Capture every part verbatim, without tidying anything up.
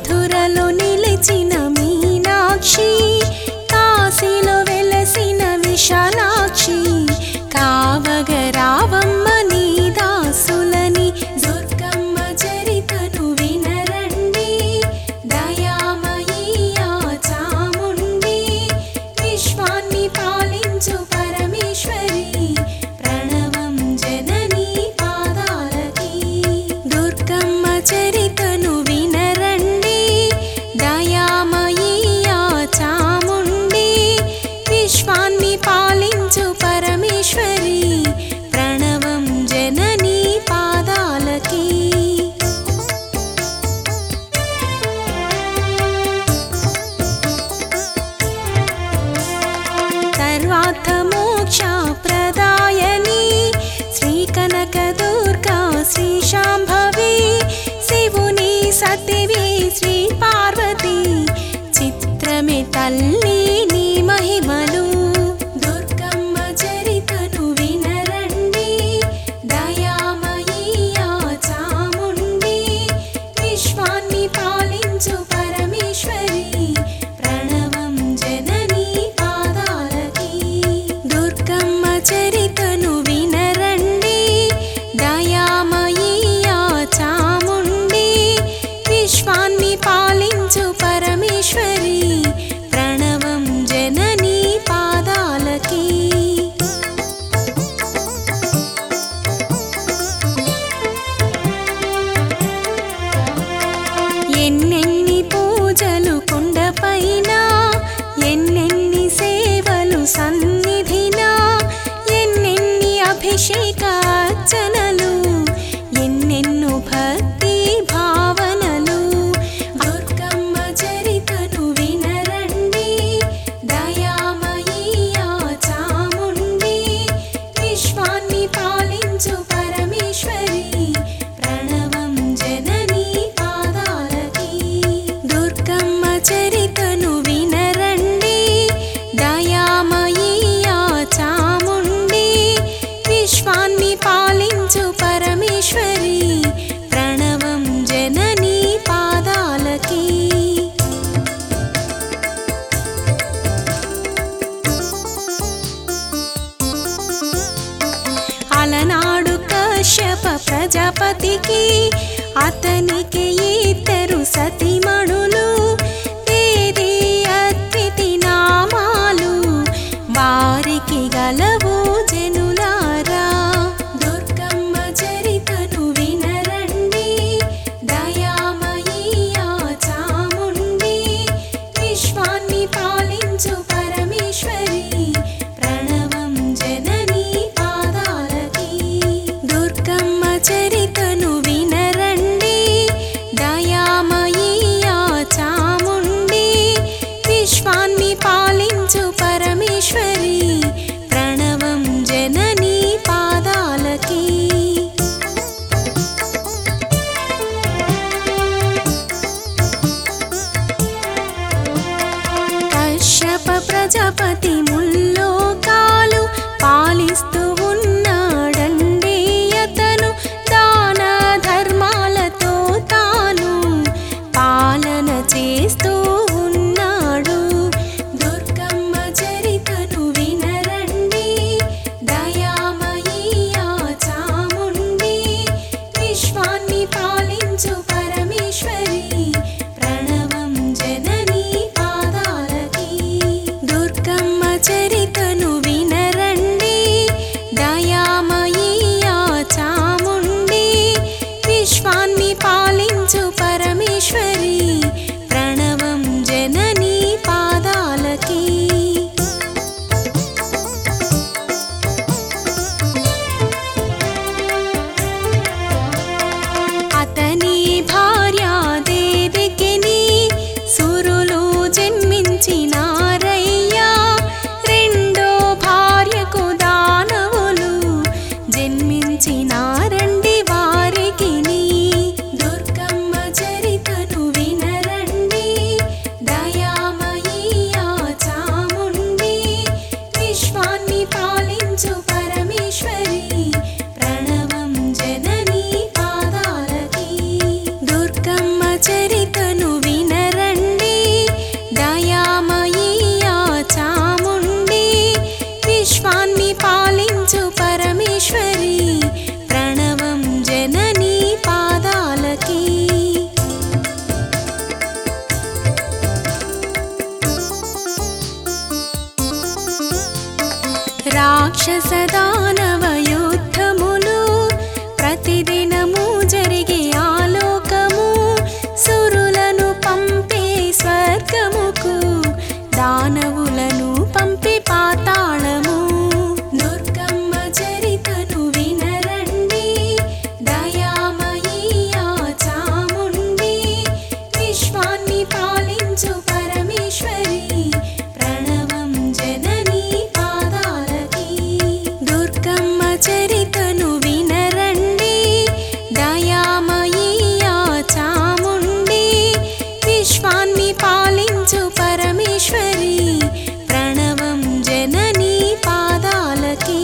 మధురలో నిలిచిన మీనాక్షి, కాశీలో వెలసిన విశాలాక్షి, కావగరావమ్మ నీ దాసులని. దుర్గమ్మ చరితను వినరండి, దయామయీ ఆ చాముండి, విశ్వాన్ని పాలించు పరమేశ్వరి, ప్రణవం జననీ పాదాలకి. దుర్గమ్మ చరితను వినరండి, దయామయీ ఆ చాముండి, విశ్వాన్ని పాలించు పరమేశ్వరి, ప్రణవం జననీ పాదాలకి. సర్వార్థ మోక్ష ప్రదాయని, శ్రీ కనక దుర్గా శ్రీ శాంభవి, శివుని సతివి శ్రీ పార్వతి, చిత్రమే తల్లి నీ మహిమలు. దుర్గమ్మ చరితను వినరండి, దయామయీ ఆ చాముండి, విశ్వాన్ని పాలించు పరమేశ్వరి, ప్రణవం జననీ పాదాలకి. దుర్గమ్మ చరితను వినరండి, దయామయీ ఆ చాముండి, విశ్వాన్ని పాలించు పరమేశ్వరి, ప్రణవం జననీ పాదాలకి. ఎన్నెన్ని పూజలు కొండపైన, ఎన్నెన్ని సేవలు సన్నిధిన, ఎన్నెన్ని అభిషేక అర్చనలు, ఎన్నెన్నో భక్తి భావనలు. దుర్గమ్మ చరితను వినరండి, దయామయీ ఆ చాముండి, విశ్వాన్ని పాలించు పరమేశ్వరి, ప్రణవం జననీ పాదాలకి. దుర్గమ్మ చరితను వినరండి, దయామయీ ఆ చాముండి, విశ్వాన్ని పాలించు పరమేశ్వరి, ప్రణవం జననీ పాదాలకి. అలనాడు కశ్యప ప్రజాపతికి, అతనికి ఇద్దరు సతిమణులు, దేది అద్వితి నామాలు, వారికి గలవు జనులారా. దుర్గమ్మ చరితను వినరండి, దయామయీ ఆ చాముండి, విశ్వాన్ని పాలించు పరమేశ్వరి, ప్రణవం జననీ పాదాలకి. దుర్గమ్మ చరితను వినరండి, దయామయీ పాలించు పరమేశ్వరి ప్రణవం జననీ పాదాలకి రాక్షస దానవ యుద్ధములు ప్రతిదినము జరిగే ఆలోకము సురులను పంపే స్వర్గముకు దానవులను పంపి పాతాళము దుర్గమ్మ చరితను వినరండి దయామయీ ఆ చాముండి విశ్వాన్ని పాలించు పరమేశ్వరి ప్రణవం జననీ పాదాలకి దుర్గమ్మ చరితను వినరండి దయామయీ ఆ చాముండి విశ్వాన్ని పాలించు పరమేశ్వరి ప్రణవం జననీ పాదాలకి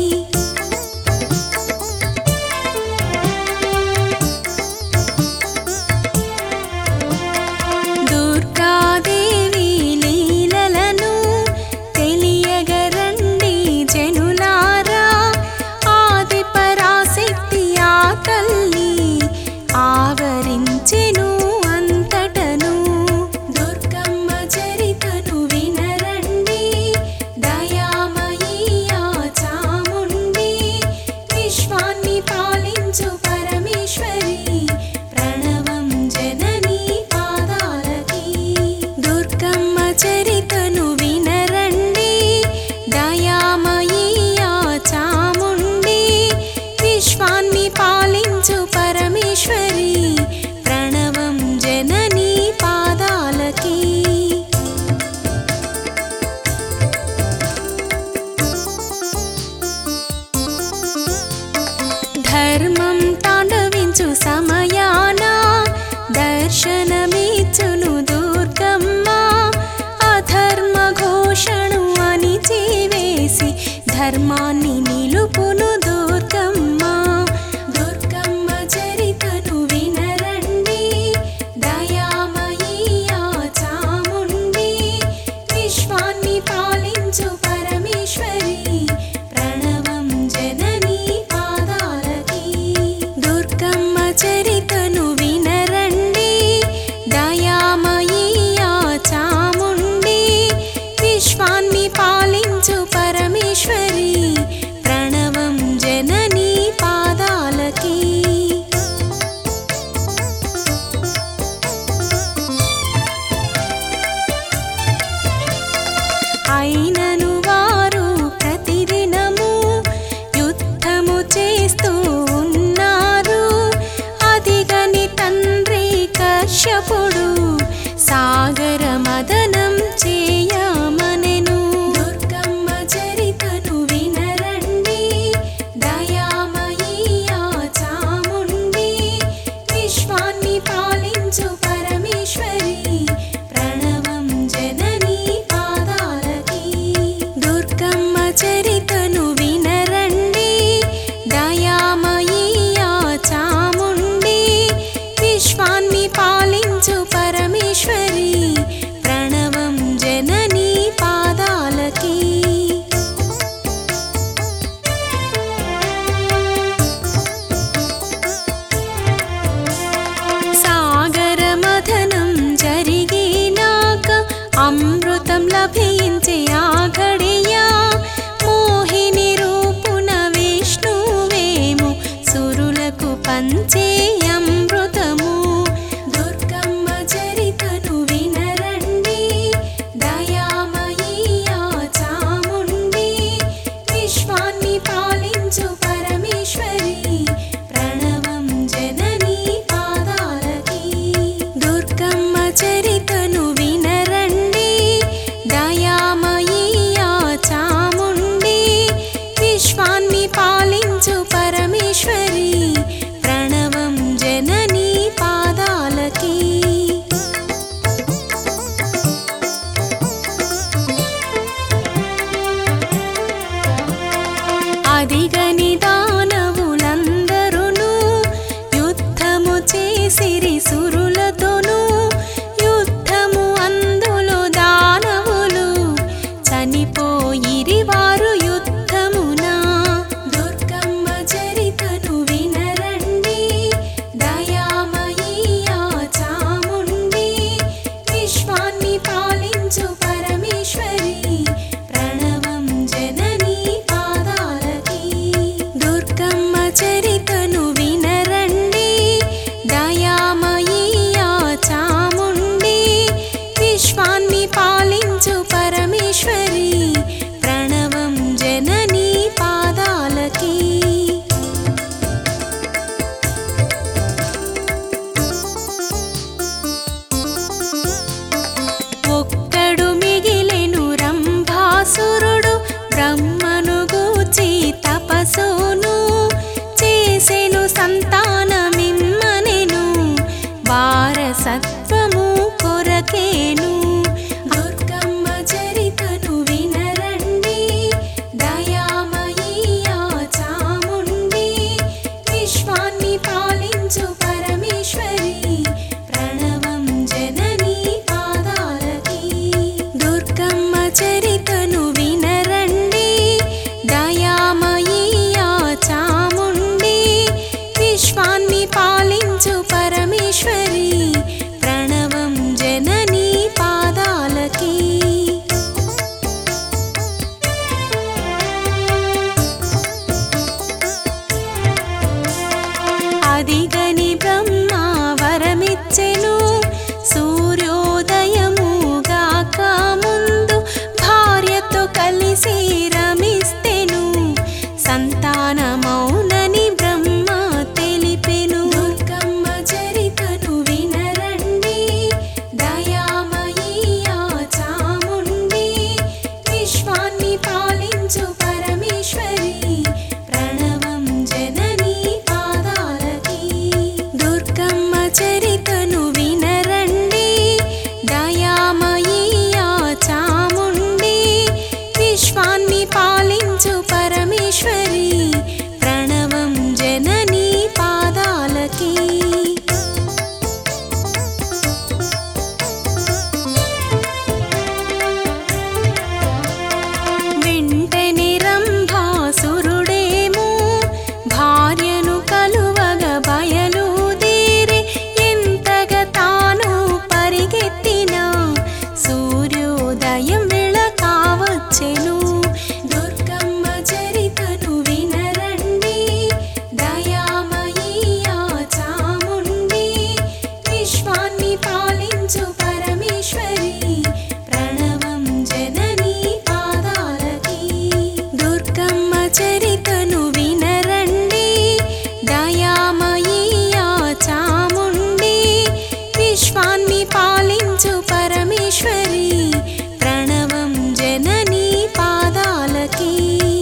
దుర్గాదేవి లీలలను తెలియగరండి జనులారా ఆది పరాశక్తి ఆ తల్లి ఆవరించెను అంతటను దుర్గమ్మ చరితను వినరండి దయామయీ ఆ చాముండి విశ్వాన్ని పాలించు పరమేశ్వరి ప్రణవం జననీ పాదాలకి దుర్గమ్మ చరితను వినరండి దయామయీ ఆ చాముండి విశ్వాన్ని పాలించు పరమేశ్వరి ప్రణవం జననీ పాదాలకి ధర్మం తాండవించు సమయాన దర్శనమిచ్చును దుర్గమ్మ అధర్మ ఘోషణు అణిచివేసి ధర్మాన్ని నిలుపును దుర్గమ్మ దుర్గమ్మ చరితను వినరండి దయామయీ ఆ చాముండి విశ్వాన్ని పాలించు పరమేశ్వరి ప్రణవం జననీ పాదాలకి దుర్గమ్మ చరితను వినరండి దయామయీ ఆ చాముండి విశ్వాన్ని పాలించు పరమేశ్వరి ప్రణవం జననీ పాదాలకి అయినను వారు ప్రతిదినము యుద్ధము చేస్తూ ఉన్నారు అదిగని తండ్రి కశ్యపుడు సాగర మదనం చేయమనెను దుర్గమ్మ చరితను వినరండి దయామయీ ఆ చాముండి విశ్వాన్ని పాలించు పరమేశ్వరి ప్రణవం జననీ పాదాలకి దుర్గమ్మ చరితను వినరండి దయామయీ ఆ చాముండి విశ్వాన్ని పాలించు పరమేశ్వరి ప్రణవం జననీ పాదాలకి సాగర మథనం జరిగినాక అమృతం లభించే ఆ ఘడియా మోహిని రూపున విష్ణువేము సురులకు పంచే అమృతము దుర్గమ్మ చరితను వినరండి దయామయీ ఆ చాముండి విశ్వాన్ని పాలించు పరమేశ్వరి ప్రణవం జననీ పాదాలకి దుర్గమ్మ చరితను వినరండి దయామయీ ఆ చాముండి విశ్వాన్ని పాలించు పరమేశ్వరి ప్రణవం జననీ పాదాలకి అదిగని దానవులందరును యుద్ధము చేసిరి సురులతోను యుద్ధము అందులో దానవులు చనిపోయిరి వారు యుద్ధమున చరితను వినరండి దయామయీ ఆ చాముండి విశ్వాన్ని పాలించు పరమేశ్వరి ప్రణవం జననీ పాదాలకి ఒక్కడు మిగిలెను రంభాసురుడు బ్రహ్మను గూర్చి తపస్సును చేసెను సంతానమిమ్మనెను వారసత్వము కొరకేను దుర్గమ్మ చరితను వినరండి దయామయీ ఆ చాముండి విశ్వాన్ని పాలించు పరమేశ్వరి ప్రణవం జననీ పాదాలకి దుర్గమ్మ చరితను వినరండి దయామయీ ఆ చాముండి విశ్వాన్ని పాలించు పరమేశ్వరి ప్రణవం జననీ పాదాలకి అదిగని బ్రహ్మ వరమిచ్చెను సూర్యోదయముగాక ముందు భార్యతో కలిసి రమిస్తెను సంతానమౌనని బ్రహ్మ తెలిపెను దుర్గమ్మ చరితను వినరండి దయామయీ ఆ చాముండి విశ్వాన్ని పాలించు పరమేశ్వరి ప్రణవం జననీ పాదాలకి దుర్గమ్మ చరితను వినరండి దయామయీ ఆ చాముండి విశ్వాన్ని పాలించు పరమేశ్వరి ప్రణవం జననీ పాదాలకి వెంటనే రంభాసురుడేమో భార్యను కలువగ బయలుదేరి ఎంతగా తాను పరిగెత్తినా సూర్యోదయం వేళ కావచ్చెను దుర్గమ్మ చరితను వినరండి దయామయీ ఆ చాముండి విశ్వాన్ని పాలించు పరమేశ్వరి ప్రణవం జననీ పాదాలకి దుర్గమ్మ చరితను వినరండి దయామయీ ఆ చాముండి విశ్వాన్ని పాలించు పరమేశ్వరి ప్రణవం జననీ పాదాలకి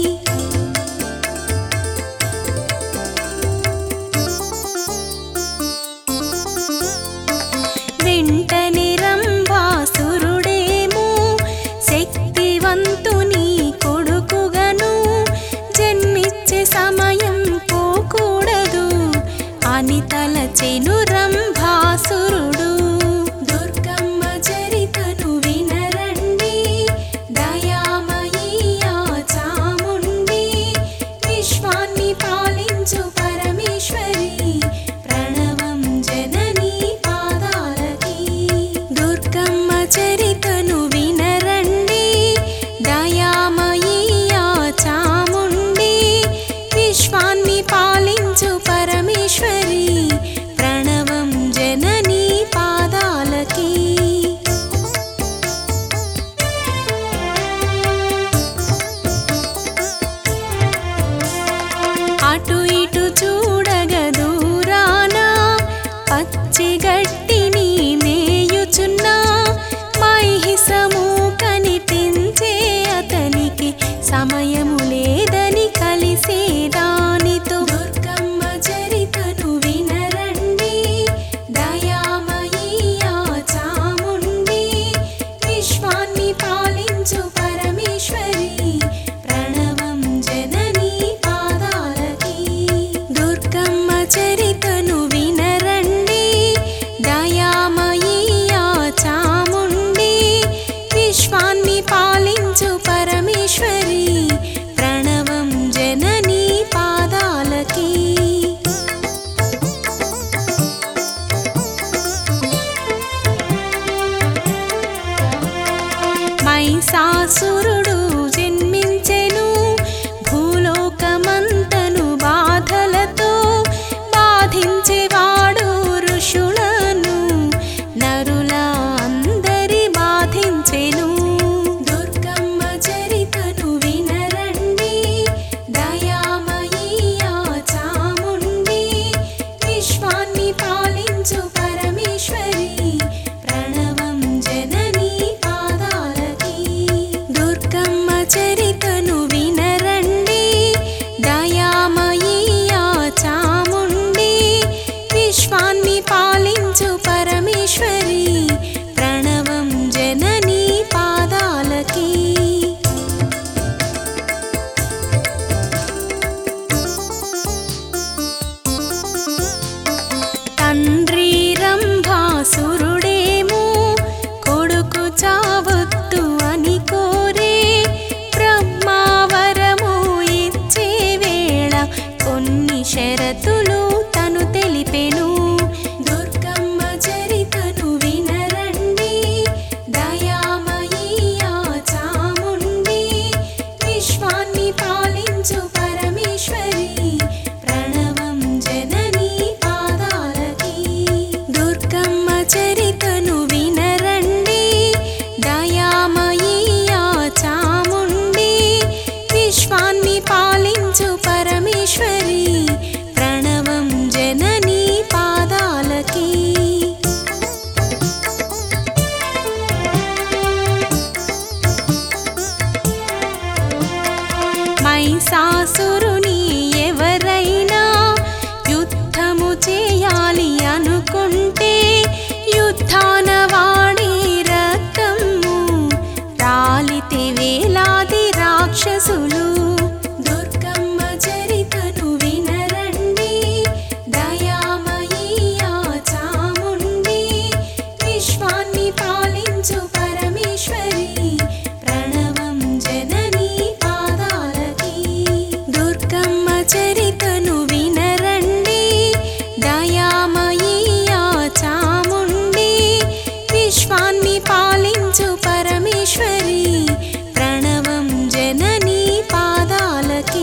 వెంటనే రంభాసురుడేమో శక్తివంతుని కొడుకుగను జన్మిచ్చే సమయం పోకూడదు అని తలచెను రంభాసురుడు దుర్గమ్మ చరితను వినరండి దయామయీ ఆ చాముండి విశ్వాన్ని పాలించు పరమేశ్వరి ప్రణవం జననీ పాదాలకి దుర్గమ్మ చరితను వినరండి దయామయీ ఆ చాముండి విశ్వాన్ని పాలించు పరమేశ్వరి ప్రణవం షరతులు తను తెలిపెను. దుర్గమ్మ చరితను వినరండి, దయామయీ ఆ చాముండి, విశ్వాన్ని పాలించు పరమేశ్వరి, ప్రణవం జననీ పాదాలకి. దుర్గమ్మ చరితను వినరండి, దయామయీ ఆ చాముండి, విశ్వాన్ని పాలించు పరమేశ్వరి, ప్రణవం జననీ పాదాలకి. మహిషాసురుని ఎవరైనా యుద్ధము చేయాలి అనుకుంటే, యుద్ధాన వాడి రక్తము రాలితే వేలాది రాక్షసులు. దుర్గమ్మ చరితను వినరండి, దయామయీ ఆ చాముండి, విశ్వాన్ని పాలించు పరమేశ్వరి, ప్రణవం జననీ పాదాలకి. దుర్గమ్మ చరితను వినరండి, దయామయీ ఆ చాముండి, విశ్వాన్ని పాలించు పరమేశ్వరి, ప్రణవం జననీ పాదాలకి.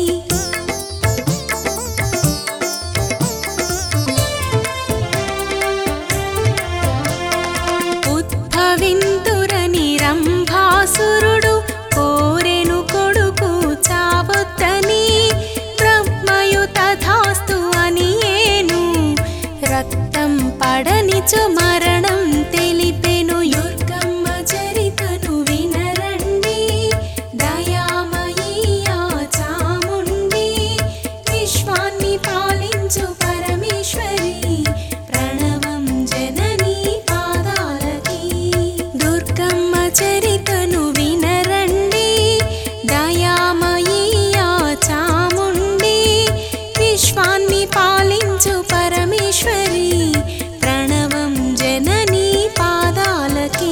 ఉద్భవింతురని రంభాసురుడు కోరెను కొడుకు చావొద్దని, బ్రహ్మయు తథాస్తు అనియేను, రక్తం పడనిచు మరణం తెలిపెను. దుర్గమ్మ చరితను వినరండి, దయామయీ ఆ చాముండి, విశ్వాన్ని పాలించు పరమేశ్వరి, ప్రణవం జననీ పాదాలకి. దుర్గమ్మ చరితను వినరండి, దయామయీ ఆ చాముండి, విశ్వాన్ని పాలించు పరమేశ్వరి, ప్రణవం జననీ పాదాలకి.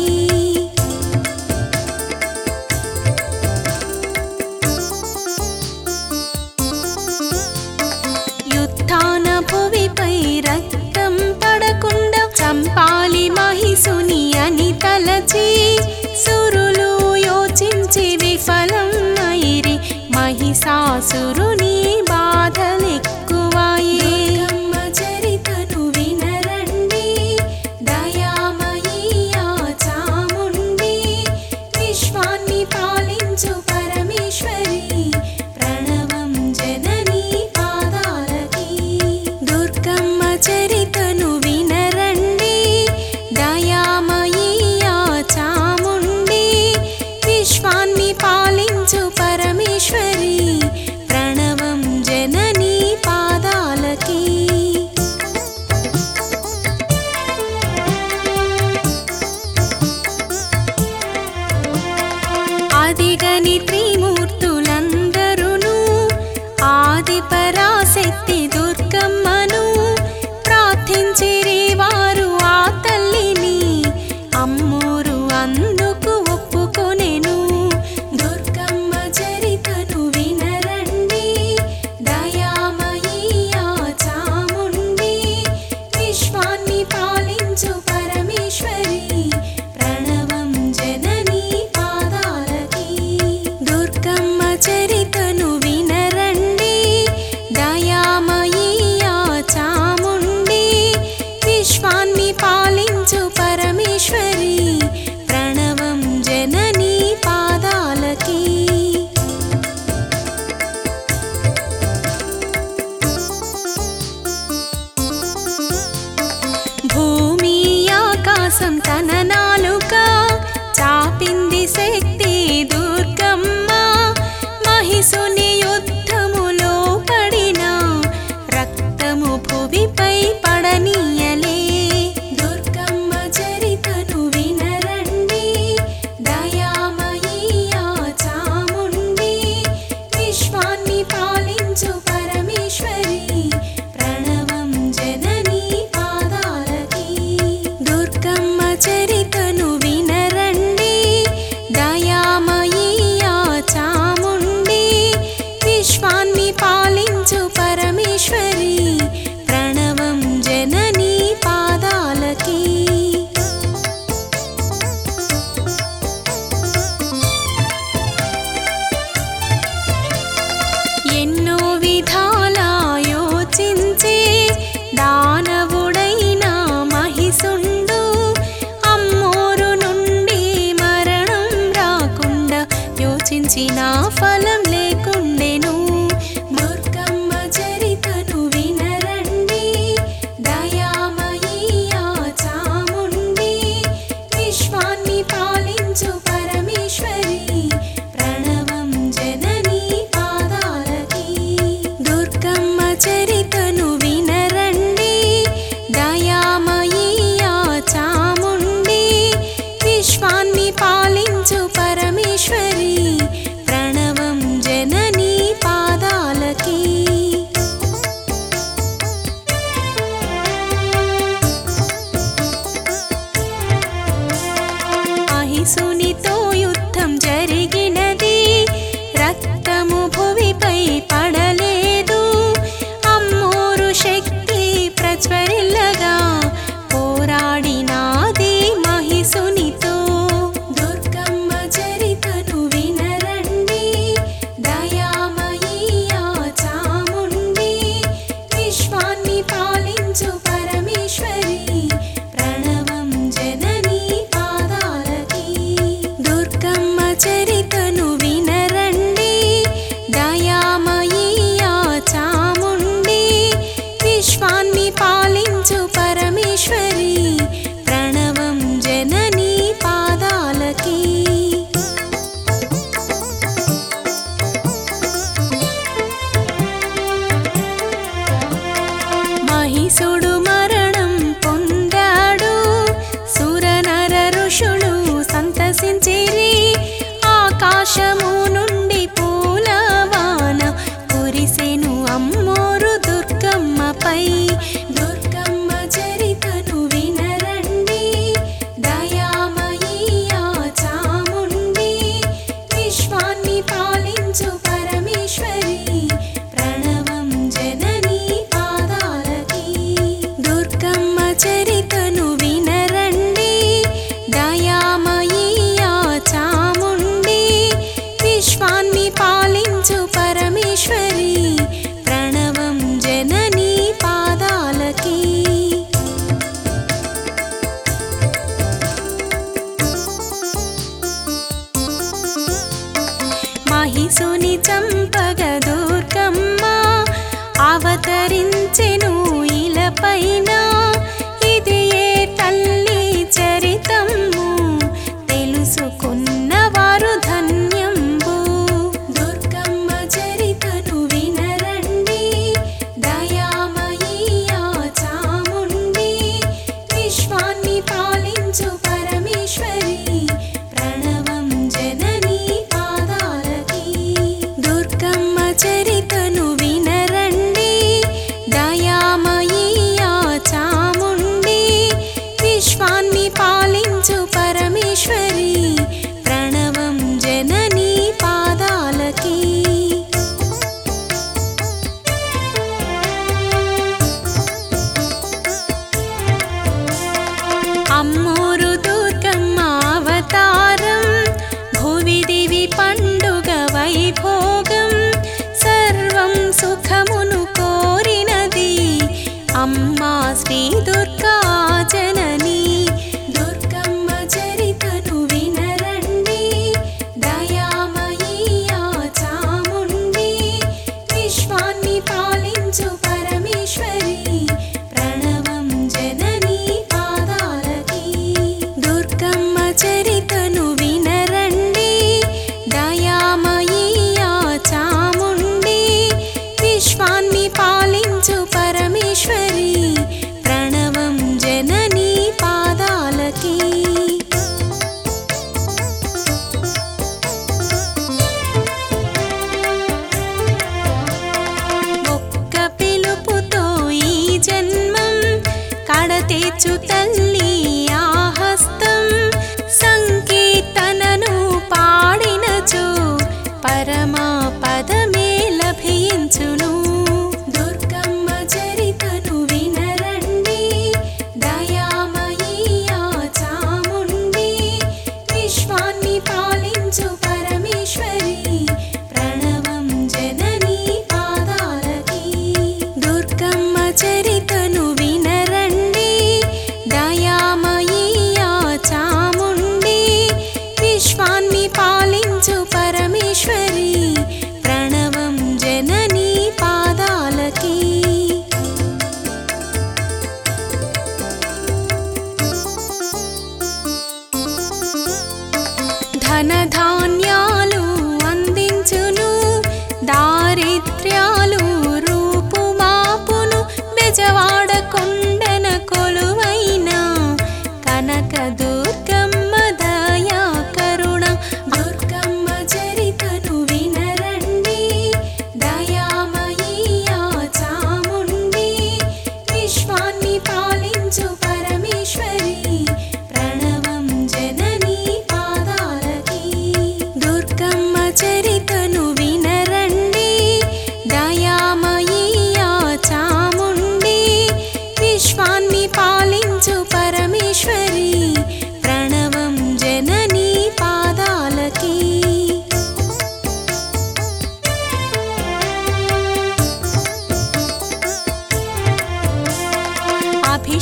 యుద్ధాన భువిపై రక్తం పడకుండా చంపాలి మహిషుని అని తలచి, సురులు యోచించి విఫలం అయిరి, మహిషాసురుని బాధలెక్కువాయే. దుర్గమ్మ చరితను వినరండి, దయామయీ ఆ చాముండి, విశ్వాన్ని పాలించు పరమేశ్వరి, ప్రణవం జననీ పాదాలకి. దుర్గమ్మ చరితను వినరండి, దయామయీ ఆ చాముండి, విశ్వాన్ని పాలించు పరమేశ్వరి, ప్రణవం జననీ పాదాలకి. ఆదిగని త్రిమూర్తులందరును, ఆది పరాశక్తి దుర్గమ్మను ప్రార్థించిరి వారు ఆ తల్లిని, అమ్మోరు అందుకు ఒప్పుకొనెను. దుర్గమ్మ చరితను వినరండి, దయామయీ ఆ చాముండి, విశ్వాన్ని పాలించు పరమేశ్వరి, ప్రణవం జననీ పాదాలకి. దుర్గమ్మ చరితను వినరండి, దయామయీ ఆ చాముండి, విశ్వాన్ని పాలించు పరమేశ్వరి, ప్రణవం జననీ పాదాలకి. భూమి ఆకాశం తన నాలుక చాపింది శక్తి దుర్గమ్మ, మహిషుని యుద్ధములో పడిన రక్తము భువిపై పడనీయలే. దుర్గమ్మ చరితను వినరండి, దయామయీ ఆ చాముండి, విశ్వాన్ని పాలించు పరమేశ్వరి, ప్రణవం జననీ పాదాలకి. దుర్గమ్మ చరిత చరితను వినరండి దయామయీ ఆ చాముండి విశ్వాన్ని పాలించు పరమేశ్వరి ప్రణవం జననీ పాదాలకి మహిషునితో యుద్ధం జరిగినది రక్తము భువిపై పడలేదు అమ్మోరు శక్తి ప్రజ్వరిల్లగా పోరాడినాది మహిషునితో దుర్గమ్మ చరితను వినరండి దయామయీ ఆ చాముండి విశ్వాన్ని పాలించు పరమేశ్వరి ప్రణవం జననీ పాదాలకి దుర్గమ్మ చరితను వినరండి దయామయీ ఆ చాముండి విశ్వాన్ని పాలించు పరమేశ్వరి ప్రణవం జననీ పాదాలకి మహిషుడు మరణం పొందాడు సురనర ఋషులు సంతసించిరి ఆకాశము నుండి పూలవాన కురిసెను అమ్మోరు దుర్గమ్మపై దుర్గమ్మ చరితను వినరండి దయామయీ ఆ చాముండి విశ్వాన్ని పాలించు పరమేశ్వరి ప్రణవం జననీ పాదాలకి దుర్గమ్మ చరితను వినరండి దయామయీ ఆ చాముండి విశ్వాన్ని పాలించు పరమేశ్వరి ప్రణవం జననీ పాదాలకి మహిషుని చంపగ దుర్గమ్మ అవతరించెను ఇలపైన ఇది ఏ తల్లి చరితము తెలుసుకున్న వారు ధన్యంబు దుర్గమ్మ చరితను వినరండి దయామయీ ఆ చాముండి విశ్వాన్ని పాలించు పరమేశ్వరి ప్రణవం జననీ పాదాలకి దుర్గమ్మ చరితను వినరండి దయామయీ ఆ చాముండి విశ్వాన్ని పాలించు పరమేశ్వరి ప్రణవం జననీ పాదాలకి అమ్మోరు దుర్గమ్మ అవతారం భువి దివి పండుగ వైభోగం సర్వం సుఖమును కోరినది అమ్మా శ్రీ దుర్గా జననీ దుర్గమ్మ చరితను వినరండి దయామయీ ఆ చాముండి విశ్వాన్ని పాలించు పరమేశ్వరి ప్రణవం జననీ పాదాలకి దుర్గమ్మ చరితను వినరండి దయామయీ ఆ చాముండి విశ్వాన్ని పాలించు పరమేశ్వరి ప్రణవం జననీ పాదాలకి ఒక్క పిలుపుతో ఈ జన్మం కడతేచు తల్లి ఆ హస్తం సంకీర్తనను పాడినచో పరమా పదమే లభించును దుర్గమ్మ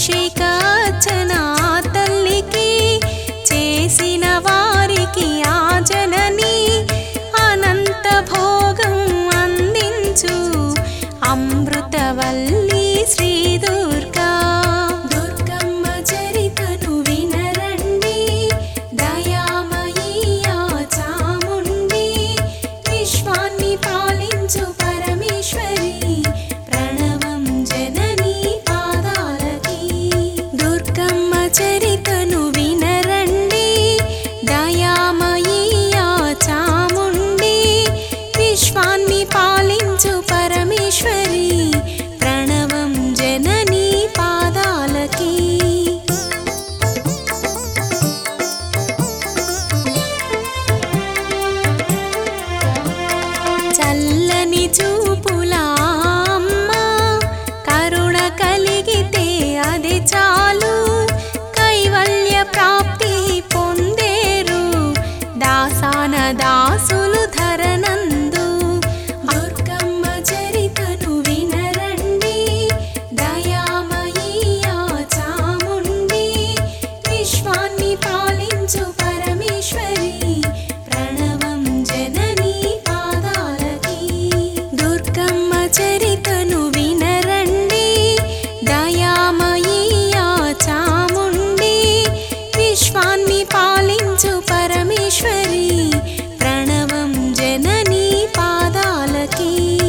అభిషేక అర్చన తల్లికి చేసిన వారికి ఆ జనని అనంత భోగం అందించు అమృతవల్లి శ్రీ దుర్గా. దుర్గమ్మ చరితను వినరండి, దయామయీ ఆ చాముండి, విశ్వాన్ని పాలించు పరమేశ్వరి, ప్రణవం జననీ పాదాలకి. దుర్గమ్మ చరితను వినరండి, దయామయీ ఆ చాముండి, విశ్వాన్ని పాలించు పరమేశ్వరి, ప్రణవం జననీ పాదాలకి. చల్లని చూపుల అమ్మ, కరుణ కలిగితే అది చాలు, కైవల్య ప్రాప్తి పొందేరు దాసాన దాసులు ధరనందు. దుర్గమ్మ చరితను వినరండి, దయామయీ ఆ చాముండి, విశ్వాన్ని పాలించు పరమేశ్వరి, ప్రణవం జననీ పాదాలకి. దుర్గమ్మ చరితను వినరండి, దయామయీ ఆ చాముండి, విశ్వాన్ని పాలించు పరమేశ్వరి, ప్రణవం జననీ పాదాలకి.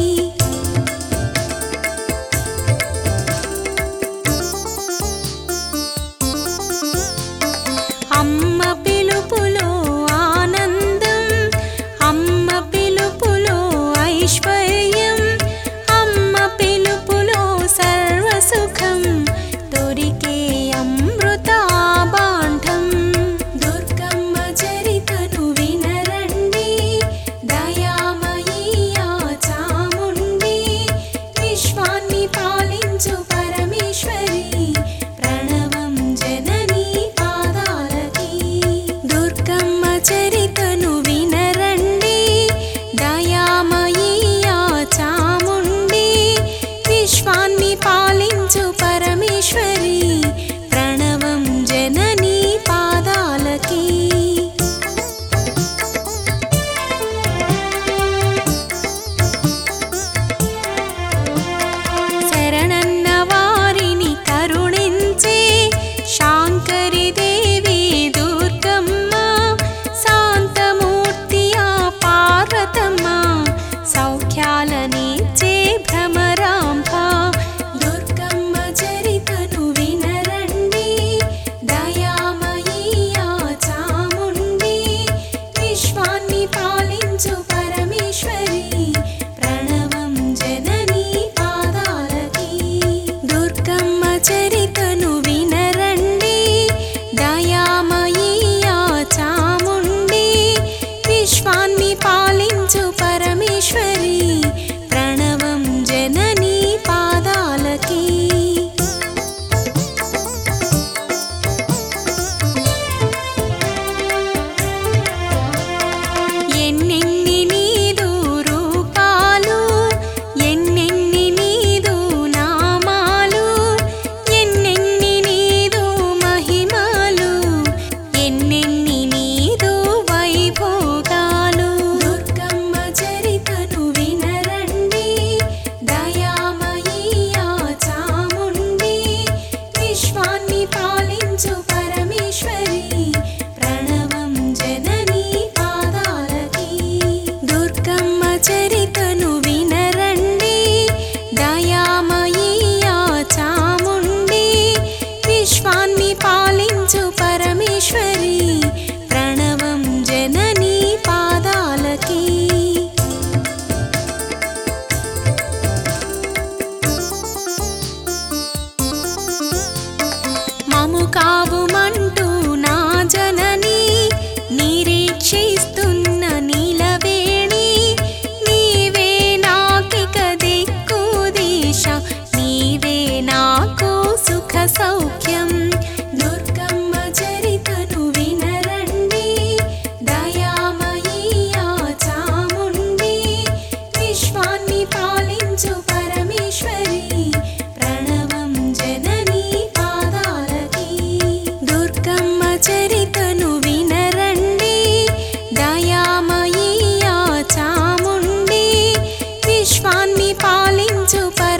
అమ్మ పిలుపులో ఆనందం, అమ్మ పిలుపులో ఐశ్వర్యం, అమ్మ పిలుపులో సర్వసుఖం, దొరికే అమృత భాండం. దుర్గమ్మ చరితను వినరండి, దయామయీ ఆ చాముండి, విశ్వాన్ని పాలించు పరమేశ్వరి, ప్రణవం జననీ పాదాలకి. దుర్గమ్మ చరితను వినరండి, దయామయీ ఆ చాముండి, విశ్వాన్ని పాలించు పరమేశ్వరి, ప్రణవం జననీ పాదాలకి. శరణన్న వారిని కరుణించే శాంకరి దేవి దుర్గమ్మ, శాంతమూర్తి ఆ పార్వతమ్మ, సౌఖ్యాలనిచ్చే భ్రమరాంబ. దుర్గమ్మ చరితను వినరండి, దయామయీ ఆ చాముండి, విశ్వాన్ని పాలించు పరమేశ్వరి, ప్రణవం జననీ పాదాలకి. దుర్గమ్మ చరితను వినరండి, దయామయీ ఆ చాముండి, విశ్వాన్ని పాలించు పరమేశ్వరి, ప్రణవం జననీ పాదాలకి. ఎన్నెన్ని నీదు రూపాలు, ఎన్నెన్ని నీదు నామాలు, ఎన్నెన్ని నీదు మహిమలు, ఎన్నెన్ని నీదు వైభోగాలు. దుర్గమ్మ చరితను వినరండి, దయామయీ ఆ చాముండి, విశ్వాన్ని పాలించు పరమేశ్వరి, ప్రణవం జననీ పాదాలకి. దుర్గమ్మ చరితను వినరండి, దయామయీ ఆ చాముండి, విశ్వాన్ని పాలించు పరమేశ్వరి, ప్రణవం జననీ పాదాలకి. మము కావుమంటూ నా జనని, నిరీక్షిస్తున్న నీలవేణి, నీవే నాకిక దిక్కు దిశ, నీవే నాకు సుఖ సౌఖ్యం. దుర్గమ్మ చరితను వినరండి, దయామయీ ఆ చాముండి, విశ్వాన్ని పాలించు పరమేశ్వరి, ప్రణవం జననీ పాద పాలించు